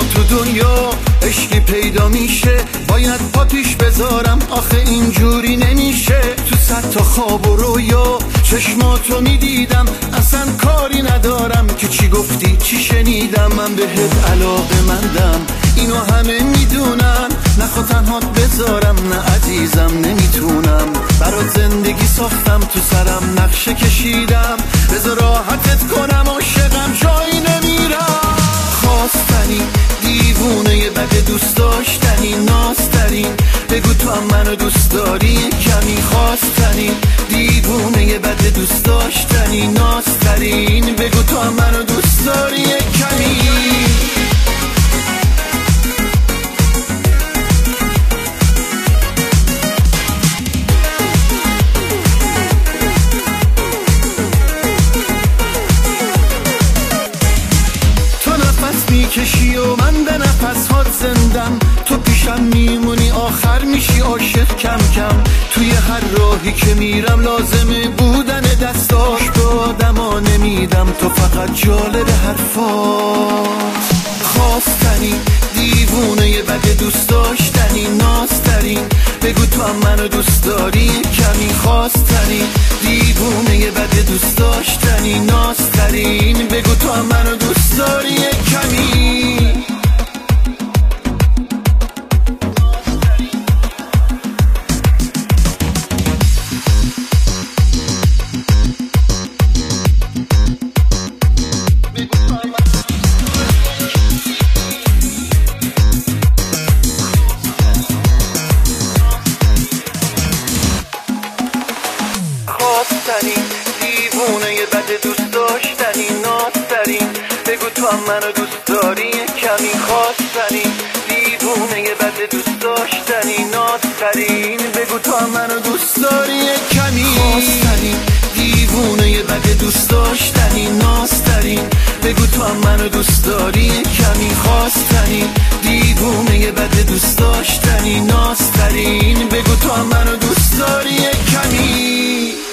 تو دنیا عشقی پیدا میشه، باید پا پیش بذارم، آخه اینجوری نمیشه. تو صد تا خواب و رویا چشماتو میدیدم، اصلا کاری ندارم که چی گفتی چی شنیدم. من بهت علاقه مندم، اینو همه میدونم، نخوا تنهات بذارم، نه عزیزم نمیتونم. برات زندگی ساختم، تو سرم نقشه کشیدم، بذار راحتت کنم، عاشقم جایی نمیرم. خواستنی دیوونه بد دوست داشتنی، نازترین بگو تو هم منو دوست داری کمی. خواستنی دیوونه بد دوست داشتنی، نازترین بگو تو هم منو دوست داری کمی. میکشی و من به نفس هات زندم، تو پیشم میمونی آخر میشی عاشق کم کم. توی هر راهی که میرم لازمه بودن دستاش، به آدما نمیدم، تو فقط جالب حرفات. خواستنی دیوونه بد دوست داشتنی، نازترین بگو تو هم منو دوست داری کمی. خواستنی دیوونه بد دوست داشتنی، نازترین بگو تو هم منو دوست داری کمی. خواستنی دیوونه بد دوست داشتنی، نازترین بگو تو هم منو دوست داری کمی. خواستنی دیوونه بد دوست داشتنی، نازترین بگو تو هم منو دوست داری کمی. خواستنی دیوونه بد دوست داشتنی، نازترین بگو تو هم منو دوست داری کمی. خواستنی دیوونه بد دوست داشتنی، نازترین بگو تو هم منو دوست داری کمی.